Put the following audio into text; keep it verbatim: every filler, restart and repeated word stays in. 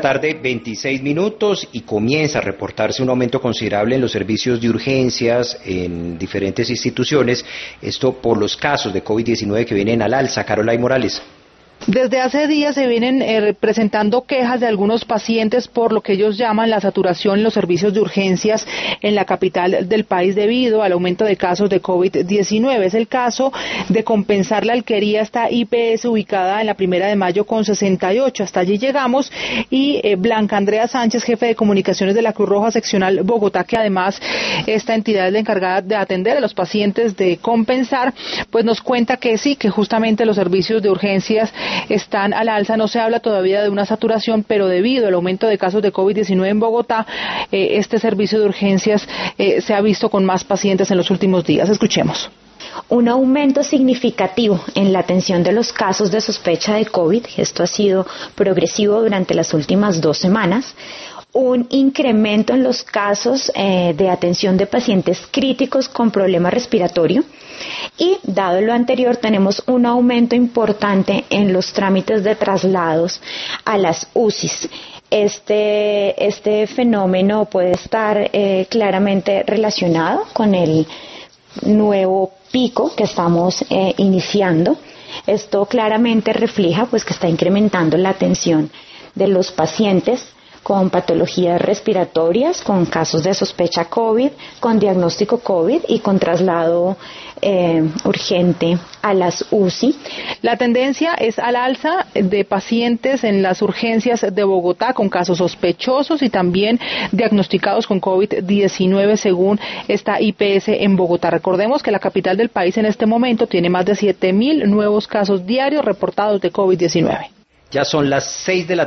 tarde, veintiséis minutos, y comienza a reportarse un aumento considerable en los servicios de urgencias en diferentes instituciones, esto por los casos de COVID diecinueve que vienen al alza. Carolina Morales. Desde hace días se vienen eh, presentando quejas de algunos pacientes por lo que ellos llaman la saturación en los servicios de urgencias en la capital del país debido al aumento de casos de COVID diecinueve. Es el caso de Compensar La Alquería, esta I P S ubicada en la Primera de Mayo con sesenta y ocho. Hasta allí llegamos y eh, Blanca Andrea Sánchez, jefe de comunicaciones de la Cruz Roja Seccional Bogotá, que además esta entidad es la encargada de atender a los pacientes de Compensar, pues nos cuenta que sí, que justamente los servicios de urgencias están al alza. No se habla todavía de una saturación, pero debido al aumento de casos de COVID diecinueve en Bogotá, eh, este servicio de urgencias eh, se ha visto con más pacientes en los últimos días. Escuchemos. Un aumento significativo en la atención de los casos de sospecha de COVID. Esto ha sido progresivo durante las últimas dos semanas. Un incremento en los casos eh, de atención de pacientes críticos con problema respiratorio. Y, dado lo anterior, tenemos un aumento importante en los trámites de traslados a las U C Is. Este, este fenómeno puede estar eh, claramente relacionado con el nuevo pico que estamos eh, iniciando. Esto claramente refleja pues que está incrementando la atención de los pacientes con patologías respiratorias, con casos de sospecha COVID, con diagnóstico COVID y con traslado eh, urgente a las U C I. La tendencia es al alza de pacientes en las urgencias de Bogotá con casos sospechosos y también diagnosticados con COVID diecinueve según esta I P S en Bogotá. Recordemos que la capital del país en este momento tiene más de siete mil nuevos casos diarios reportados de COVID diecinueve. Ya son las seis de la